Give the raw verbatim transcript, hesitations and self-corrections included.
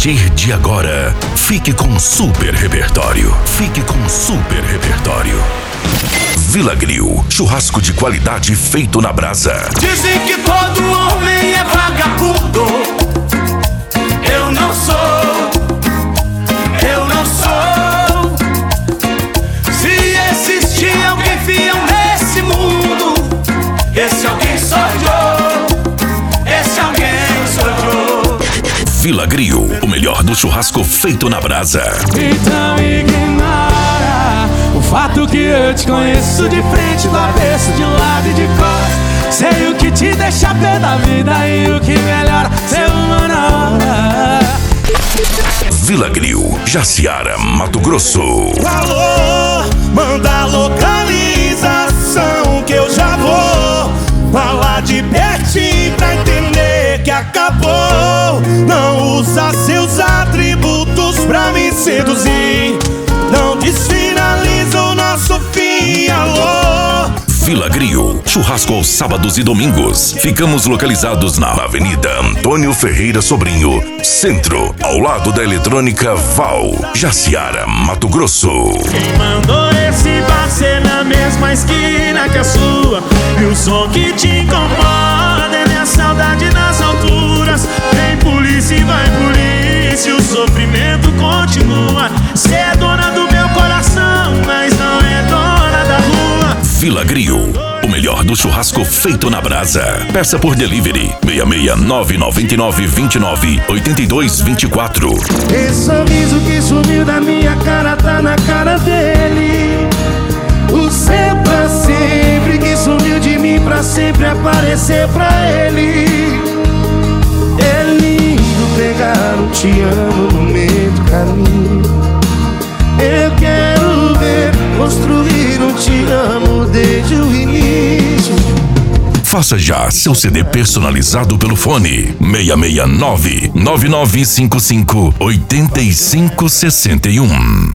partir de agora, fique com super repertório. Fique com super repertório. Vila Grill, churrasco de qualidade feito na brasa. Dizem que todo homem é vagabundo. Eu não sou, eu não sou. Se existir alguém fiel nesse mundo, esse alguém sou eu, esse alguém sou eu. Vila Grill, o melhor do churrasco feito na brasa. Então ignora o fato que eu te conheço de frente, do avesso, de lado e de cor. Sei o que te deixa pé da vida e o que melhora ser humano. Vila Grill, Jaciara, Mato Grosso. Alô, manda a localização que eu já vou falar de pertinho pra entender que acabou. Não usa seus atributos pra me seduzir. Não desfinaliza o nosso fim, alô. Vila Grill, churrasco aos sábados e domingos. Ficamos localizados na Avenida Antônio Ferreira Sobrinho, Centro, ao lado da Eletrônica Val, Jaciara, Mato Grosso. Quem mandou esse bar ser na mesma esquina que a sua? E o som que te incomoda é minha saudade nas alturas. Vem polícia e vai polícia, o sofrimento continua. Cê é dona do meu coração, mas não é dona da rua. Vila Grill, o melhor do churrasco feito na brasa. Peça por delivery seis seis nove nove nove dois nove oito dois dois quatro. Esse sorriso que sumiu da minha cara tá na cara dele. O seu pra sempre que sumiu de mim pra sempre aparecer pra ele. É lindo pegar um te amo no meio do caminho. Eu quero ver construir um te amo desde o início. Faça já seu C D personalizado pelo fone seis seis nove nove nove cinco cinco oito cinco seis um.